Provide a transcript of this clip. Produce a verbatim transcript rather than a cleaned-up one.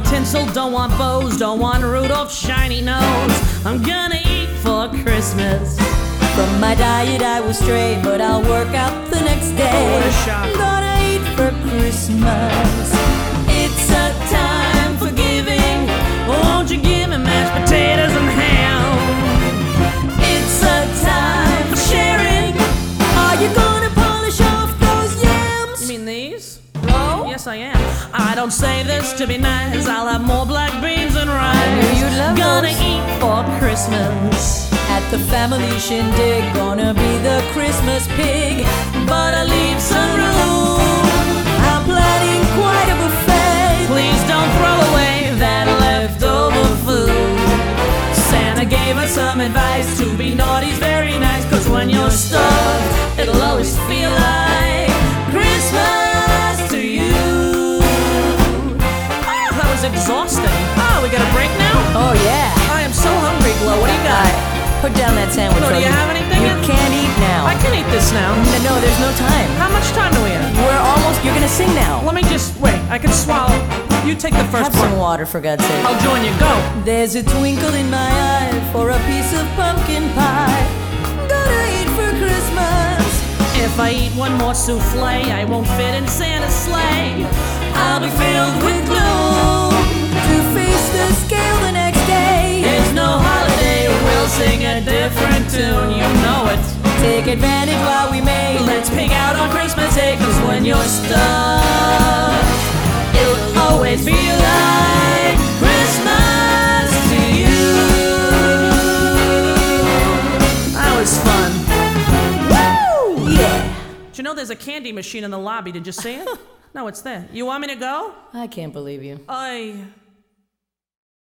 tinsel, don't want bows, don't want Rudolph's shiny nose. I'm gonna eat for Christmas. From my diet I will stray, but I'll work out the next day. What a shock. Gonna eat for Christmas. It's a time for giving. Won't you give me mashed potatoes and ham? It's a time for sharing. Are you gonna polish off those yams? You mean these? No? Yes, I am. I don't say this to be nice. I'll have more black beans and rice. I knew you'd love Gonna those. eat for Christmas. At the family shindig, gonna be the Christmas pig, but I leave some room. I'm planning quite a buffet. Please don't throw away that leftover food. Santa gave us some advice to be naughty's very nice, cause when you're starved, it'll always feel like Christmas to you. Oh, that was exhausting. Oh, we got a break now? Oh yeah. I am so hungry, Glow. What do you got? Alright, put down that sandwich. Flo, do you Rosie. have anything You in- can't eat now. I can eat this now. No, no, there's no time. How much time do we have? We're almost. You're gonna sing now. Let me just wait. I can swallow. You take the first Have some one. water, for God's sake. I'll join you. Go. There's a twinkle in my eye for a piece of pumpkin pie. Gonna eat for Christmas. If I eat one more souffle, I won't fit in Santa's sleigh. I'll be filled with gloom to face the scale the next day. There's no holiday, we'll sing a different tune. You know it. Take advantage while we may. Let's pig out on Christmas Day, cause when you're stuck, it'll always be like Christmas to you. That was fun. Woo! Yeah. Do you know there's a candy machine in the lobby? Did you see it? No, it's there. You want me to go? I can't believe you. I.